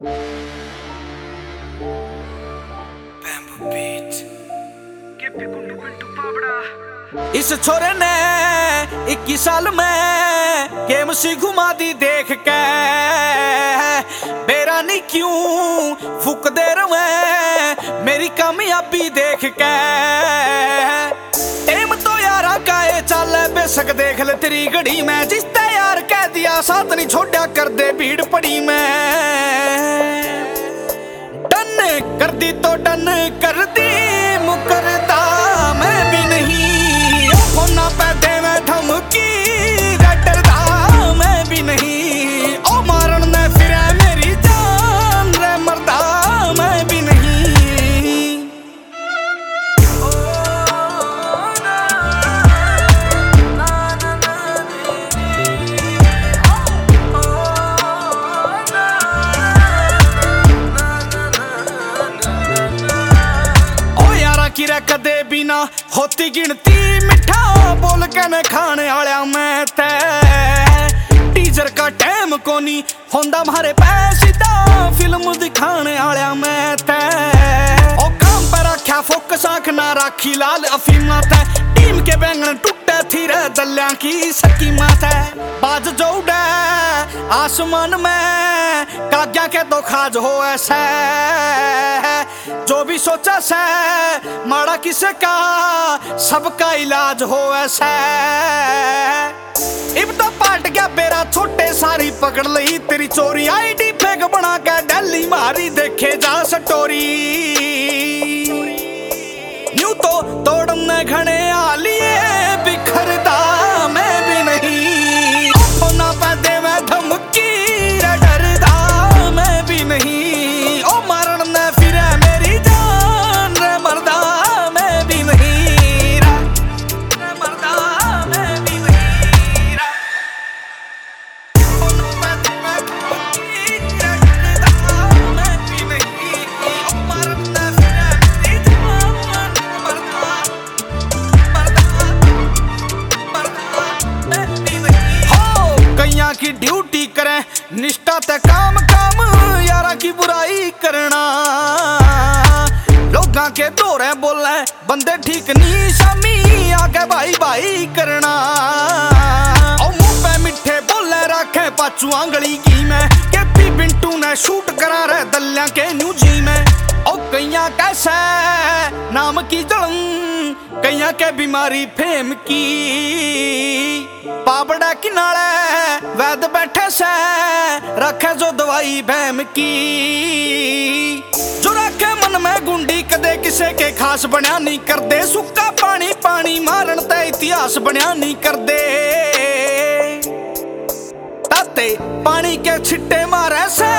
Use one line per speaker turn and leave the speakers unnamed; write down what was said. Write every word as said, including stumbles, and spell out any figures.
इस छोरे ने इक्कीस साल में गेम सी घुमा दी देख के, बेरा नहीं क्यों फुक दे रहे मेरी कामयाबी देख के। टेम तो यारा काए चल बेशक देख ले तेरी घड़ी में, जिस ते यार कह दिया साथ नहीं छोड़ा कर दे भीड़ पड़ी में। डन कर दी तो डन कर दी मुकरदा मैं भी नहीं, होना पैदे में धमकी डरदा मैं भी नहीं। ओ मारन ने फिर मेरी जान रे मरदा मैं भी नहीं। किरे कदे बिना होती गिनती मिठा बोल के न खाने आया मैं ते, टीजर का टाइम कोनी होंदा मारे पैसीदा फिल्म दिखाने आया मैं ते। ओ काम पर रखा फोकस आंख ना राखी लाल अफीमा ते, टीम के बैंगन टूटे थी रे दल्या की सकी माते। बाज जो उड़े आसमान में काग्या के तो खाज हो ऐसे, जो भी सोचा से माड़ा किसे का सबका इलाज हो ऐसे। इब तो पाट गया बेरा छोटे सारी पकड़ ली तेरी चोरी, आईडी फेक बना के डेली मारी देखे जा सटोरी। यूं तो तोड़ने घने आ लिए बिखरदा मैं भी नहीं, होना पैदे में धमकी डरदा मैं भी नहीं। ओ मारन ने फिर मेरी जान रे मरदा मैं भी नहीं, रे मरदा मैं भी नहीं। होना पैदे में धमकी डरदा मैं भी नहीं, ओ मारन ने फिर मेरी जान रे मरदा मरदा मैं भी नहीं। हो कईयां की ड्यूटी करें निष्ठा ते काम काम यारा की बुराई करना, लोगां के दौरे बोले बंदे ठीक नहीं शामी आके भाई भाई करना। ओ मुंह पे मिठे बोले रखे पाचू आंगली की मैं, के पी बिंटू ने शूट करा रहे दल्या के न्यू जी में। ओ कईयां कैसे नाम की जलन कईयां के बीमारी फेम की, पाबड़ा किनारे वैद बैठे से रखे जो दवाई भैम की। जो रखे मन में गुंडी कदे किसे के खास बनया नहीं कर दे, सुक्का पानी पानी मारन ते इतिहास बनया नहीं कर दे। ताते पानी के छिट्टे मारे से